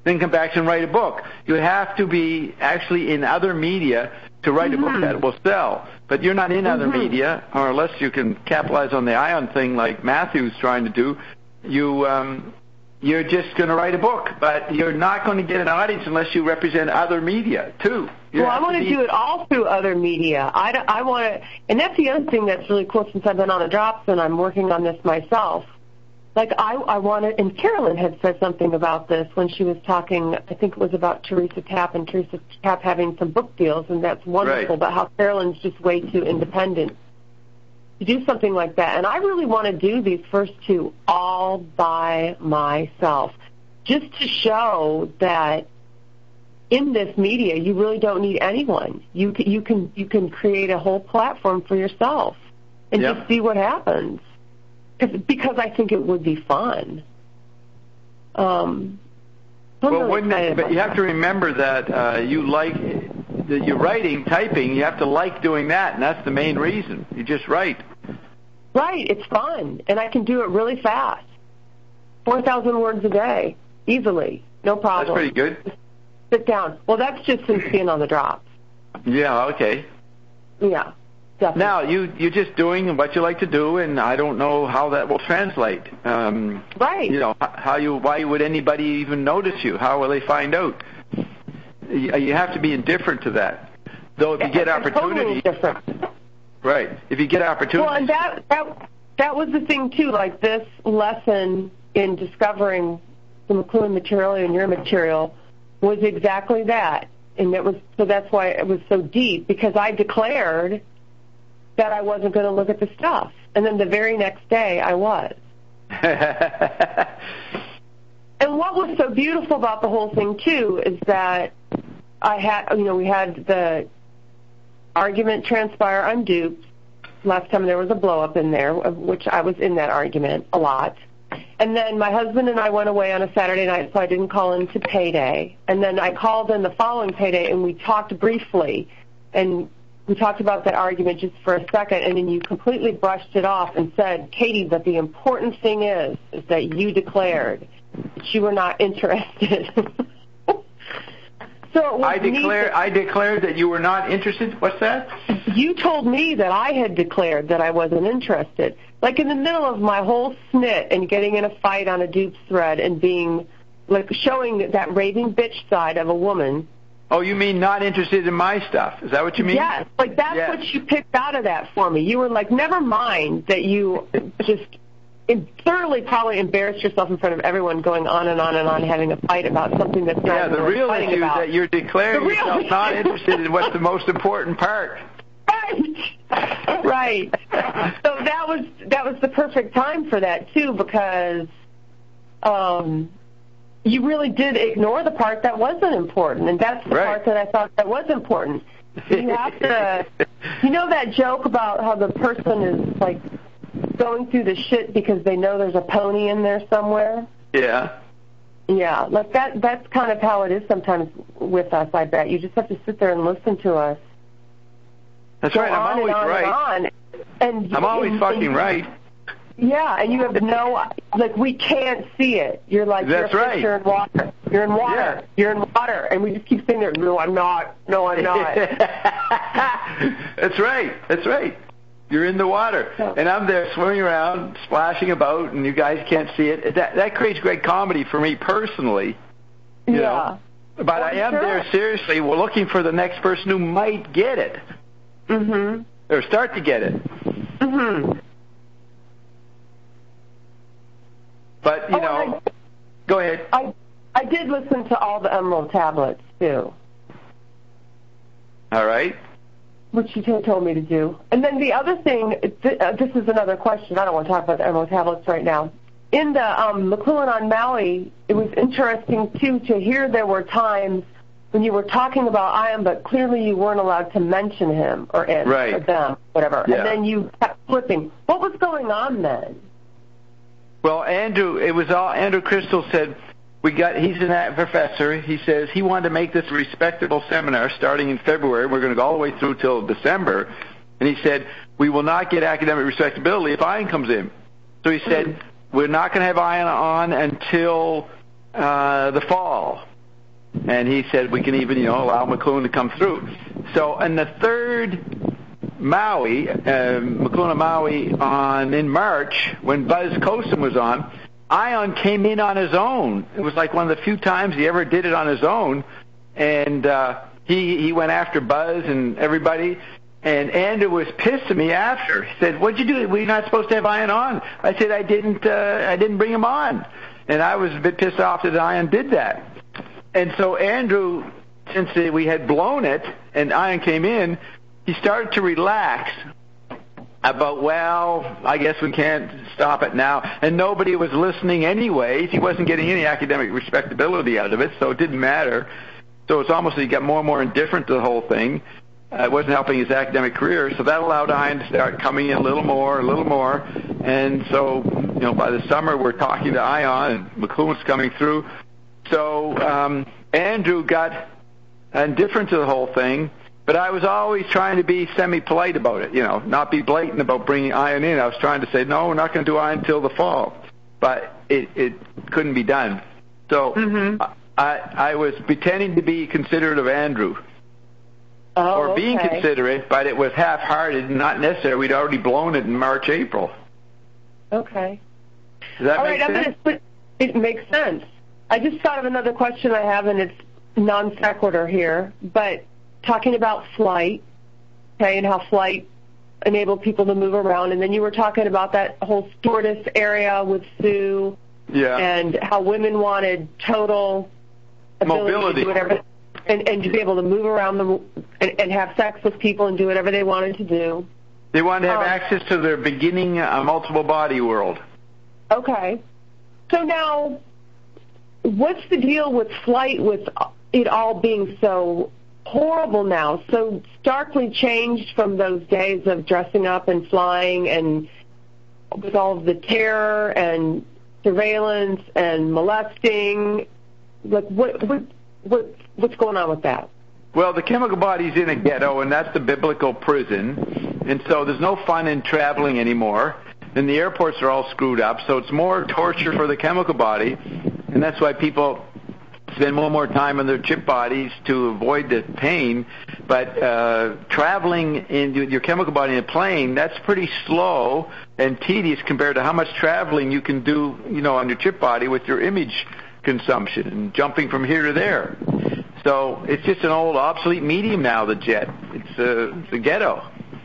then come back and write a book. You have to be actually in other media to write a book that will sell. But you're not in other media, or unless you can capitalize on the ION thing like Matthew's trying to do, you're just going to write a book, but you're not going to get an audience unless you represent other media, too. I want to do it all through other media. I want to, and that's the other thing that's really cool since I've been on the drops and I'm working on this myself. Like, I want to, and Carolyn had said something about this when she was talking, I think it was about Teresa Tapp and Teresa Tapp having some book deals, and that's wonderful, but how Carolyn's just way too independent to do something like that. And I really want to do these first two all by myself, just to show that in this media you really don't need anyone. You can create a whole platform for yourself and just see what happens. Because I think it would be fun. Well, wouldn't it? But you have to remember that you like that you're writing, typing. You have to like doing that, and that's the main reason. You just write. Right. It's fun, and I can do it really fast. 4,000 words a day, easily, no problem. That's pretty good. Just sit down. Well, that's just since being on the drops. Yeah. Okay. Yeah. Definitely. Now, you're just doing what you like to do, and I don't know how that will translate. Right. You know, why would anybody even notice you? How will they find out? You have to be indifferent to that. Though if you get opportunity. Totally different. Right. If you get opportunity. Well, and that was the thing, too, like this lesson in discovering the McLuhan material and your material was exactly that. And that's why it was so deep, because I declared that I wasn't going to look at the stuff. And then the very next day, I was. And what was so beautiful about the whole thing, too, is that we had the argument transpire on dupes. Last time there was a blow-up in there, of which I was in that argument a lot. And then my husband and I went away on a Saturday night, so I didn't call in to payday. And then I called in the following payday, and we talked briefly. And we talked about that argument just for a second, and then you completely brushed it off and said, Katie, but the important thing is that you declared that you were not interested. So it was I declared that you were not interested? What's that? You told me that I had declared that I wasn't interested. Like in the middle of my whole snit and getting in a fight on a dupes thread and being, like, showing that raving bitch side of a woman. Oh, you mean not interested in my stuff? Is that what you mean? Yes. Like, that's what you picked out of that for me. You were like, never mind that you just thoroughly probably embarrassed yourself in front of everyone going on and on and on having a fight about something that's not the real issue is that you're declaring yourself not interested in what's the most important part. Right. So that was the perfect time for that, too, because you really did ignore the part that wasn't important, and that's the part that I thought that was important. You have to, you know that joke about how the person is, like, going through the shit because they know there's a pony in there somewhere? Yeah. Yeah, like that's kind of how it is sometimes with us, I bet. You just have to sit there and listen to us. That's right, I'm always right. And I'm always fucking right. Yeah, and you have like, we can't see it. You're like, that's you're a right. fish, you're in water. You're in water. Yeah. You're in water. And we just keep saying there, no, I'm not. No, I'm not. That's right. That's right. You're in the water. Yeah. And I'm there swimming around, splashing about, and you guys can't see it. That creates great comedy for me personally. You know? But I am there seriously. We're looking for the next person who might get it. Mm-hmm. Or start to get it. Mm-hmm. But, you know, go ahead. I did listen to all the Emerald tablets, too. All right. Which you told me to do. And then the other thing, this is another question. I don't want to talk about the Emerald tablets right now. In the McLuhan on Maui, it was interesting, too, to hear there were times when you were talking about Ian, but clearly you weren't allowed to mention him or it or them, whatever. Yeah. And then you kept flipping. What was going on then? Well, Andrew Crystal said, he's a professor. He says he wanted to make this a respectable seminar starting in February. We're going to go all the way through till December. And he said, we will not get academic respectability if Ian comes in. So he said, we're not going to have Ian on until the fall. And he said we can even, allow McLuhan to come through. So in the third Maui, McLuhan Maui in March, when Buzz Cosom was on, Ion came in on his own. It was like one of the few times he ever did it on his own. And he went after Buzz and everybody. And Andrew was pissed at me after. He said, "What'd you do? We're not supposed to have Ion on." I said, I didn't bring him on. And I was a bit pissed off that Ion did that. And so Andrew, since we had blown it and Ion came in, he started to relax about, well, I guess we can't stop it now. And nobody was listening anyways. He wasn't getting any academic respectability out of it, so it didn't matter. So it's almost like he got more and more indifferent to the whole thing. It wasn't helping his academic career, so that allowed Ion to start coming in a little more. And so, by the summer we're talking to Ion, and McLuhan's coming through. So Andrew got indifferent to the whole thing, but I was always trying to be semi-polite about it, not be blatant about bringing Ion in. I was trying to say, no, we're not going to do Ion until the fall. But it couldn't be done. So I was pretending to be considerate of Andrew. Or being considerate, but it was half-hearted and not necessary. We'd already blown it in March, April. Okay. Does that make sense? It makes sense. I just thought of another question I have, and it's non sequitur here, but talking about flight, and how flight enabled people to move around, and then you were talking about that whole stewardess area with Sue, and how women wanted total mobility, to do whatever. And to be able to move around and have sex with people and do whatever they wanted to do. They wanted to have access to their beginning multiple body world. Okay. So now, what's the deal with flight with it all being so horrible now, so starkly changed from those days of dressing up and flying and with all of the terror and surveillance and molesting? Like, what's going on with that? Well, the chemical body's in a ghetto, and that's the biblical prison. And so there's no fun in traveling anymore. And the airports are all screwed up, so it's more torture for the chemical body. And that's why people spend more time in their chip bodies to avoid the pain. But traveling in your chemical body in a plane, that's pretty slow and tedious compared to how much traveling you can do, on your chip body with your image consumption and jumping from here to there. So it's just an old obsolete medium now, the jet. It's a ghetto.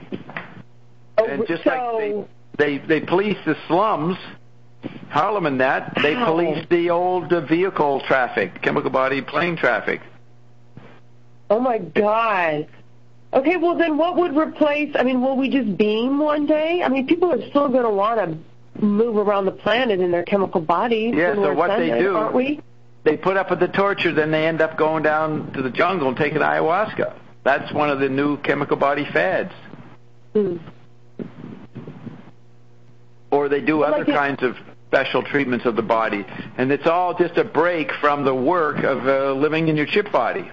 And just like they police the slums, Harlem and that, they police the old vehicle traffic, chemical body plane traffic. Oh, my God. Okay, well, then what would replace, will we just beam one day? People are still going to want to move around the planet in their chemical bodies. Yeah, so what they do, aren't we? They put up with the torture, then they end up going down to the jungle and taking ayahuasca. That's one of the new chemical body fads. Or they do other kinds of special treatments of the body. And it's all just a break from the work of living in your chip body.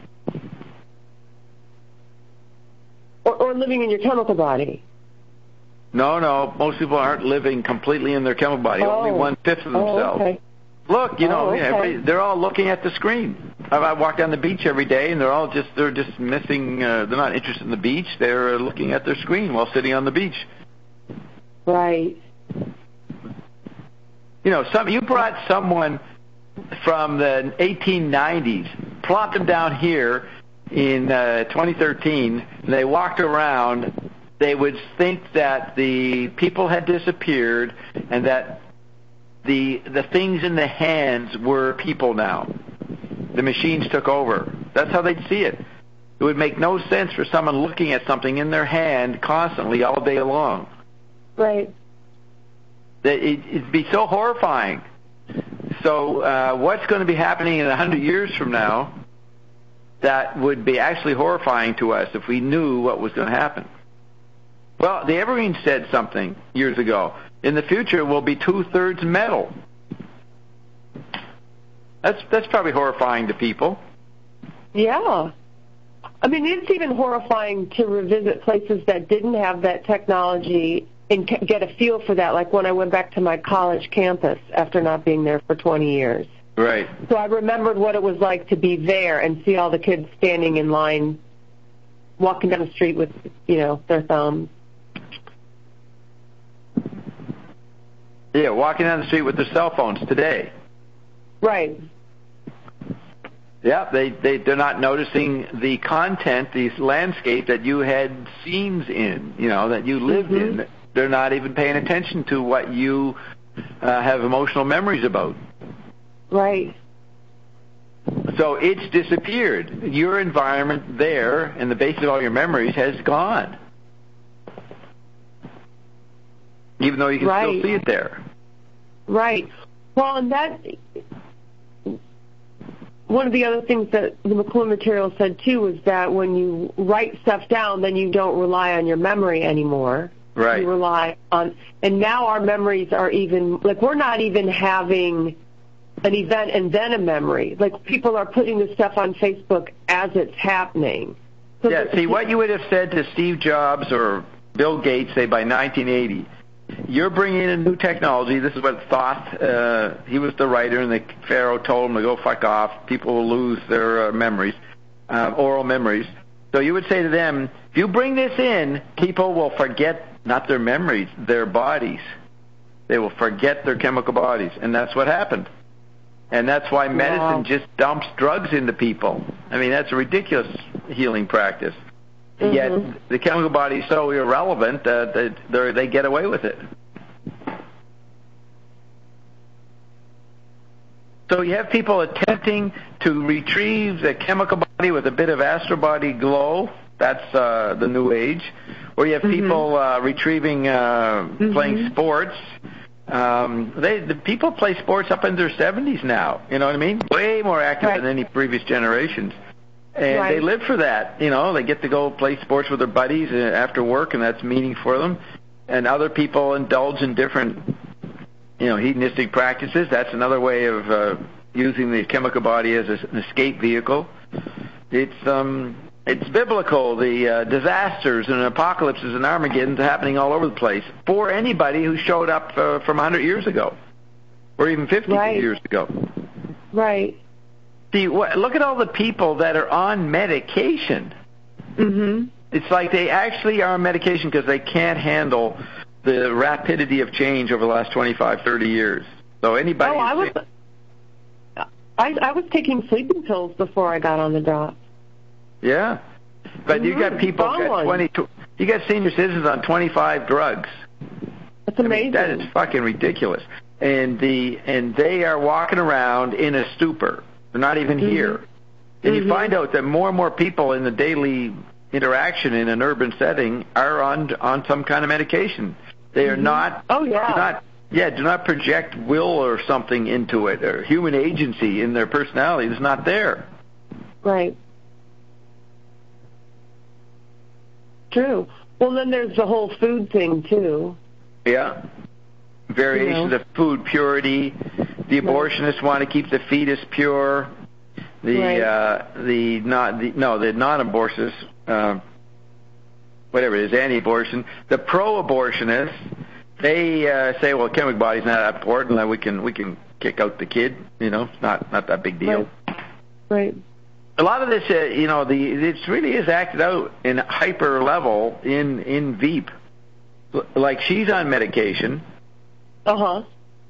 Or living in your chemical body. No. Most people aren't living completely in their chemical body. Only 1/5 of themselves. Okay. Look, they're all looking at the screen. I walk down the beach every day, and they're just missing. They're not interested in the beach. They're looking at their screen while sitting on the beach. Right. You brought someone from the 1890s, plopped them down here in 2013, and they walked around. They would think that the people had disappeared and that the things in the hands were people now. The machines took over. That's how they'd see it. It would make no sense for someone looking at something in their hand constantly all day long. Right. It'd be so horrifying. So what's going to be happening in 100 years from now that would be actually horrifying to us if we knew what was going to happen? Well, the Evergreen said something years ago. In the future, we'll be 2/3 metal. That's probably horrifying to people. Yeah. It's even horrifying to revisit places that didn't have that technology and get a feel for that, like when I went back to my college campus after not being there for 20 years. Right. So I remembered what it was like to be there and see all the kids standing in line, walking down the street with, their thumbs. Yeah, walking down the street with their cell phones today. Right. Yeah, they're not noticing the content, the landscape that you had scenes in, that you lived in. They're not even paying attention to what you have emotional memories about. Right. So it's disappeared. Your environment there and the basis of all your memories has gone. Even though you can still see it there. Right. Well, and that, one of the other things that the McLuhan material said, too, is that when you write stuff down, then you don't rely on your memory anymore. Right. You rely on, and now our memories are even, we're not even having an event and then a memory. People are putting this stuff on Facebook as it's happening. So see, what you would have said to Steve Jobs or Bill Gates, say, by 1980, you're bringing in a new technology. This is what Thoth, he was the writer, and the Pharaoh told him to go fuck off. People will lose their memories, oral memories. So you would say to them, if you bring this in, people will forget not their memories, their bodies. They will forget their chemical bodies, and that's what happened. And that's why medicine just dumps drugs into people. I mean, that's a ridiculous healing practice. Yet the chemical body is so irrelevant that they get away with it. So you have people attempting to retrieve the chemical body with a bit of astral body glow. That's the new age. Or you have people retrieving, playing sports. The people play sports up in their 70s now. You know what I mean? Way more active than any previous generations. And they live for that. They get to go play sports with their buddies after work, and that's meaning for them. And other people indulge in different, hedonistic practices. That's another way of using the chemical body as an escape vehicle. It's biblical. The disasters and apocalypses and Armageddon's happening all over the place for anybody who showed up from 100 years ago or even 50 years ago. Right. See, look at all the people that are on medication. It's like they actually are on medication because they can't handle the rapidity of change over the last 25, 30 years. So anybody... I was taking sleeping pills before I got on the job. Yeah. But you got people, you got senior citizens on 25 drugs. That's amazing. That is fucking ridiculous. And they are walking around in a stupor. They're not even here. And you find out that more and more people in the daily interaction in an urban setting are on some kind of medication. They are not... Oh, yeah. Do not project will or something into it, or human agency in their personality. It's not there. Right. True. Well, then there's the whole food thing, too. Yeah. Variations of food purity. The abortionists want to keep the fetus pure. The non-abortionists, whatever it is, anti-abortion. The pro-abortionists, they say, well, chemical body's not that important. That we can kick out the kid. It's not that big deal. Right. A lot of this, it really is acted out in hyper level in Veep. Like she's on medication. I'll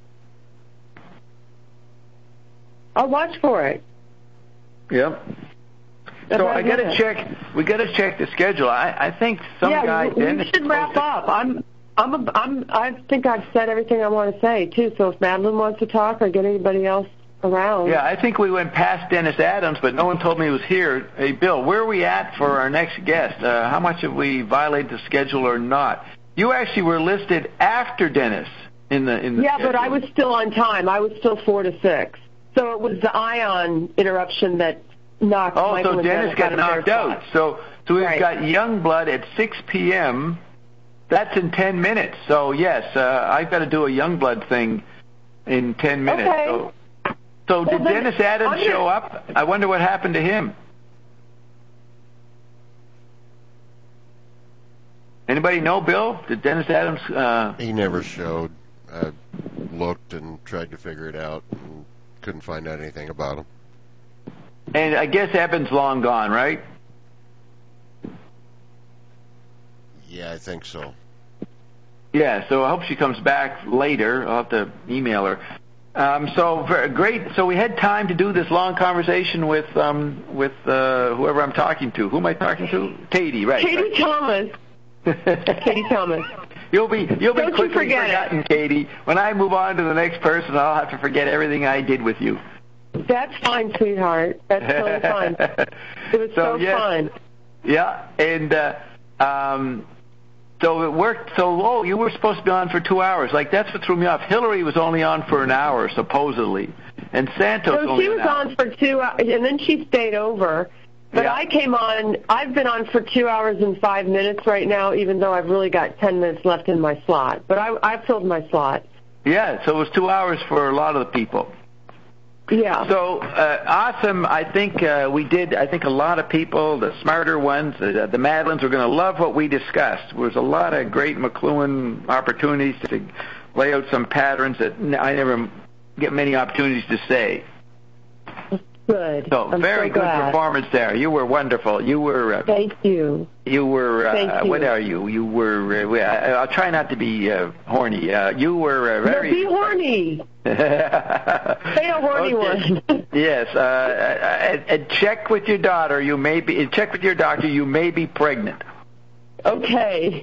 watch for it. Yep. So I gotta check. We gotta check the schedule. I think some guy. We should wrap up. I think I've said everything I want to say too. So if Madeline wants to talk or get anybody else around. Yeah, I think we went past Dennis Adams, but no one told me he was here. Hey, Bill, where are we at for our next guest? How much have we violated the schedule or not? You actually were listed after Dennis in the schedule. But I was still on time. I was still 4 to 6. So it was the ion interruption that knocked Michael so Dennis got knocked out. So we've got Youngblood at 6 p.m. That's in 10 minutes. So, yes, I've got to do a Youngblood thing in 10 minutes. Okay. So did Dennis Adams show up? I wonder what happened to him. Anybody know, Bill? Did Dennis Adams... He never showed. I looked and tried to figure it out and couldn't find out anything about him. And I guess Eben's long gone, right? Yeah, I think so. Yeah, so I hope she comes back later. I'll have to email her. So great. So we had time to do this long conversation with whoever I'm talking to. Who am I talking to? Katie, right? Katie Thomas. Katie Thomas. You'll be Don't quickly you forget forgotten, Katie. When I move on to the next person, I'll have to forget everything I did with you. That's fine, sweetheart. That's totally fine. It was so fun. Yeah, and so it worked. So, you were supposed to be on for 2 hours. Like, that's what threw me off. Hillary was only on for an hour, supposedly. And Santos So only she was on for 2 hours, and then she stayed over. But I came on, I've been on for 2 hours and 5 minutes right now, even though I've really got 10 minutes left in my slot. But I filled my slot. Yeah, so it was 2 hours for a lot of the people. Yeah. So, awesome. I think I think a lot of people, the smarter ones, the Madelyns, are going to love what we discussed. There was a lot of great McLuhan opportunities to lay out some patterns that I never get many opportunities to say. Good. So, very good performance there. You were wonderful. You were... Thank you. You were... Thank you. What are you? You were... I'll try not to be horny. You were very... No, be horny. Say a horny one. Yes. And check with your daughter. You may be... Check with your doctor. You may be pregnant. Okay.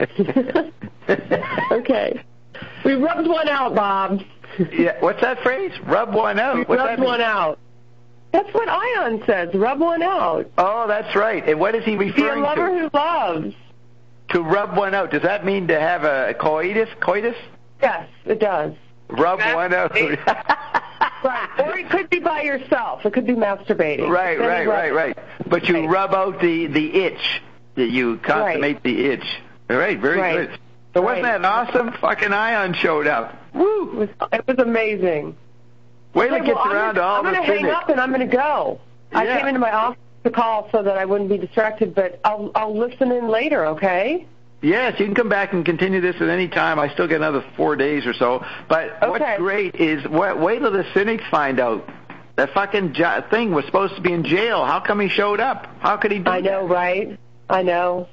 Okay. We rubbed one out, Bob. Yeah. What's that phrase? Rub one out. We rubbed one out. That's what Ion says. Rub one out. Oh, that's right. And what is he referring to? Be a lover who loves. To rub one out. Does that mean to have a coitus? Yes, it does. Rub one out. Right. Or it could be by yourself. It could be masturbating. Right. But you rub out the itch. You consummate the itch. All right, very good. So wasn't that an awesome? Fucking Ion showed up. Woo! It was amazing. Wait till it gets around to all the I'm going to hang up and I'm going to go. Yeah. I came into my office to call so that I wouldn't be distracted, but I'll listen in later, okay? Yes, you can come back and continue this at any time. I still get another 4 days or so. But what's great is, wait till the cynics find out. That fucking thing was supposed to be in jail. How come he showed up? How could he do that? I know, right? I know.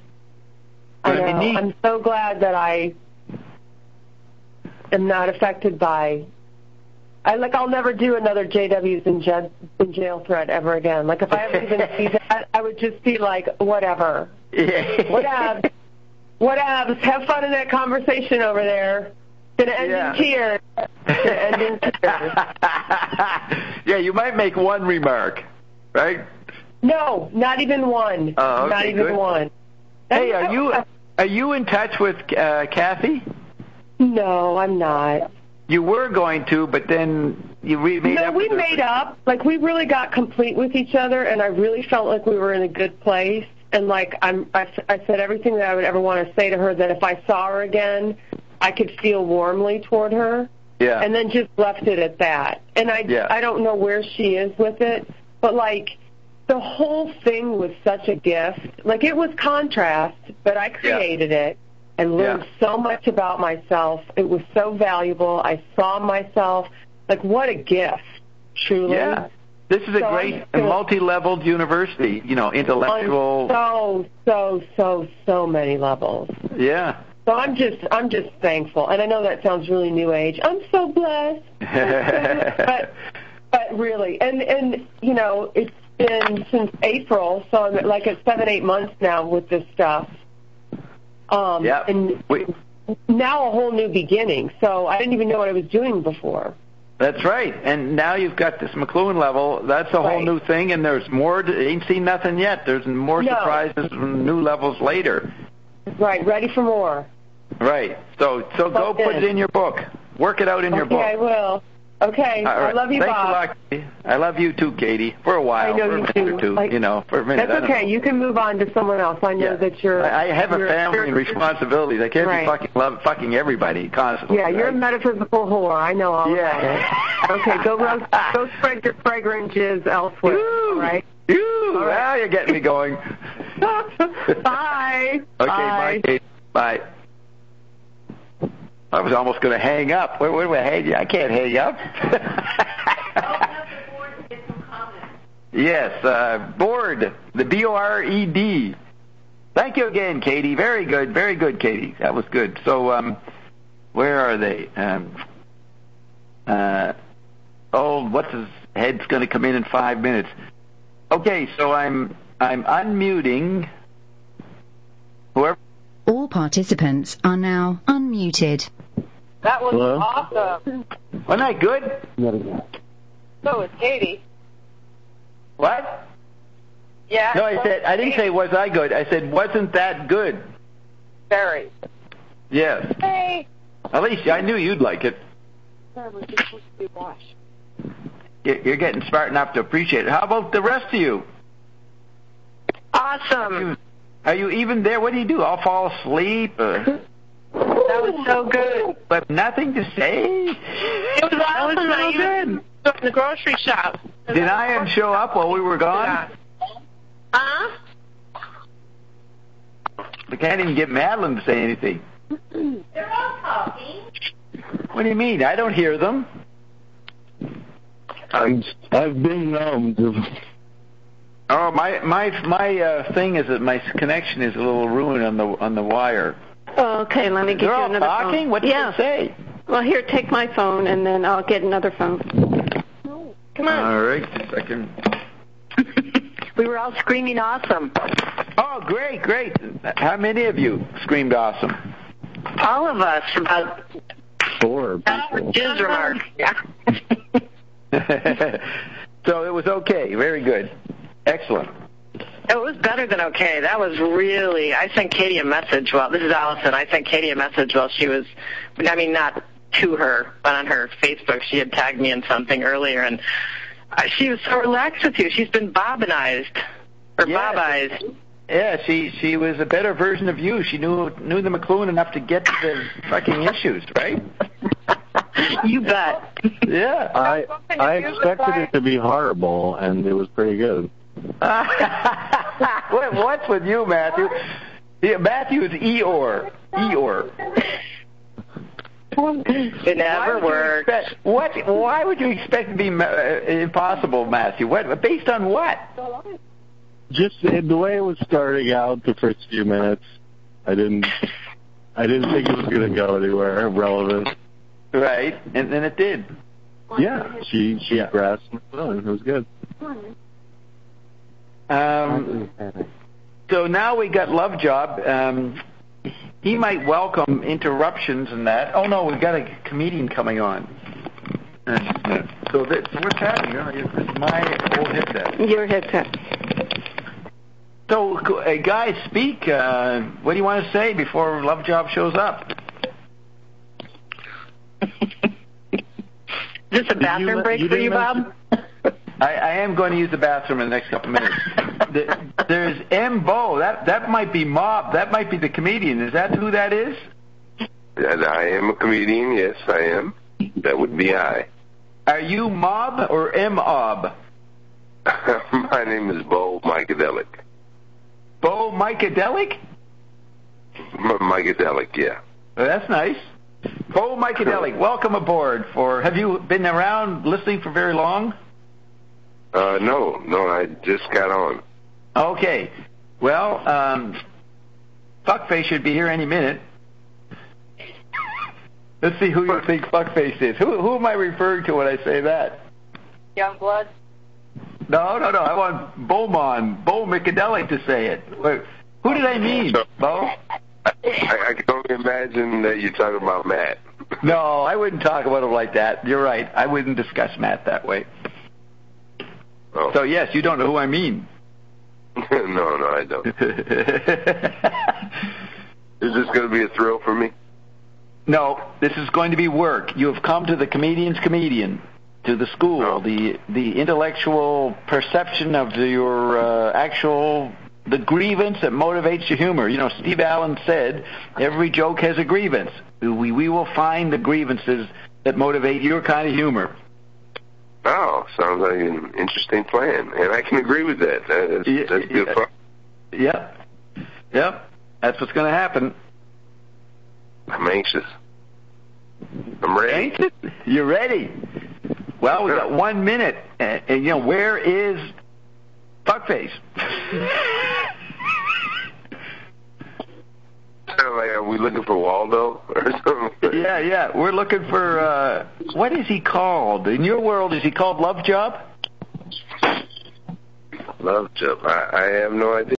I'm so glad that I am not affected by... I'll never do another JW's in jail thread ever again. Like, if I ever even see that, I would just be like, whatever. Yeah. Whatevs. Have fun in that conversation over there. It's going to end in tears. Yeah, you might make one remark, right? No, not even one. Oh, okay, not even one. Hey, are you in touch with Kathy? No, I'm not. You were going to, but then you made up. No, we made up. Like, we really got complete with each other, and I really felt like we were in a good place. And, like, I said everything that I would ever want to say to her, that if I saw her again, I could feel warmly toward her. Yeah. And then just left it at that. And I don't know where she is with it, but, like, the whole thing was such a gift. Like, it was contrast, but I created it. I learned so much about myself. It was so valuable. I saw myself. Like, what a gift, truly. Yeah. This is a great multi-leveled university, intellectual. On so many levels. Yeah. So I'm just thankful. And I know that sounds really new age. I'm so blessed. but really, and it's been since April, so I'm like at 7-8 months now with this stuff. And now a whole new beginning. So I didn't even know what I was doing before. That's right. And now you've got this McLuhan level. That's a whole new thing, and there's more. Ain't seen nothing yet. There's more surprises from new levels later. Right. Ready for more. Right. So go put it in your book. Work it out in your book. Okay, I will. Okay. Right. I love you, Thanks Bob. a lot, Katie. I love you too, Katie. For a while. I know for you a minute too. or two. Like, for a minute. That's okay. You can move on to someone else. I know that you're... I have a family and responsibilities. I can't be fucking everybody constantly. Yeah, you're a metaphysical whore. I know all about it. Okay, go spread your fragrances elsewhere. All right? Well, you're getting me going. Bye. Okay, bye, Katie. Bye. I was almost going to hang up. Where do I hang you? I can't hang up. Yes, Bored, the B-O-R-E-D. Thank you again, Katie. Very good, Katie. That was good. So, where are they? What's his head's going to come in 5 minutes. Okay, so I'm unmuting whoever. All participants are now unmuted. That was Hello? awesome. Wasn't that good? So was Katie. What? Yeah. No, I didn't say was I good. I said wasn't that good? Very. Yes. Hey. At least I knew you'd like it. We're just supposed to be washed. You're getting smart enough to appreciate it. How about the rest of you? Awesome. Are you even there? What do you do? I'll fall asleep? That was so good. But nothing to say? It was awesome. I even in the grocery shop. Did Ian show up while we were gone? Huh? I can't even get Madeline to say anything. They're all talking. What do you mean? I don't hear them. I've been Oh, my thing is that my connection is a little ruined on the wire. Oh, okay, let me get They're you all another talking? phone. What did they say? Well, here, take my phone, and then I'll get another phone. Come on. All right, just a second. We were all screaming awesome. Oh, great. How many of you screamed awesome? All of us, about 4 people. his remark. Yeah. So it was okay. Very good. Excellent. It was better than okay. That was really, I sent Katie a message. Well, this is Allison. I sent Katie a message while she was, I mean, not to her, but on her Facebook. She had tagged me in something earlier, and she was so relaxed with you. She's been Bob-ized. Yeah, she was a better version of you. She knew the McLuhan enough to get to the fucking issues, right? You bet. Yeah. I expected it to be horrible, and it was pretty good. What's with you, Matthew? Yeah, Matthew is Eeyore. It never worked. Why would you expect it to be impossible, Matthew? What? Based on what? Just the way it was starting out the first few minutes, I didn't think it was going to go anywhere relevant. Right, and then it did. Yeah, she grasped McLuhan. It was good. So now we got Love Job. He might welcome interruptions and that. Oh no, we've got a comedian coming on. So what's happening? This is my old headset. Your headset. So, guys, speak. What do you want to say before Love Job shows up? Is this a bathroom break for you, Bob? I am going to use the bathroom in the next couple of minutes. There's M. Bo. That might be Mob. That might be the comedian. Is that who that is? I am a comedian. Yes, I am. That would be I. Are you Mob or M-Ob? My name is Bo Micadelic. Bo Micadelic? Micadelic, yeah. Oh, that's nice. Bo Micadelic, welcome aboard. Have you been around listening for very long? No, I just got on. Okay. Well, Fuckface should be here any minute. Let's see who you think Fuckface is. Who am I referring to when I say that? Youngblood. No. I want Bo Micadelic to say it. Who did I mean, Bo? I can only imagine that you're talking about Matt. No, I wouldn't talk about him like that. You're right. I wouldn't discuss Matt that way. Oh. So, yes, you don't know who I mean. No, I don't. Is this going to be a thrill for me? No, this is going to be work. You have come to the comedian's comedian, to the school, Oh. the intellectual perception of the grievance that motivates your humor. You know, Steve Allen said, every joke has a grievance. We will find the grievances that motivate your kind of humor. Oh, sounds like an interesting plan, and I can agree with that. That's good fun. Yep. That's what's going to happen. I'm anxious. I'm ready. You're ready. Well, we've got 1 minute. And where is Fuckface. Like, are we looking for Waldo or something? Yeah. We're looking for, what is he called? In your world, is he called Love Job? Love Job. I have no idea.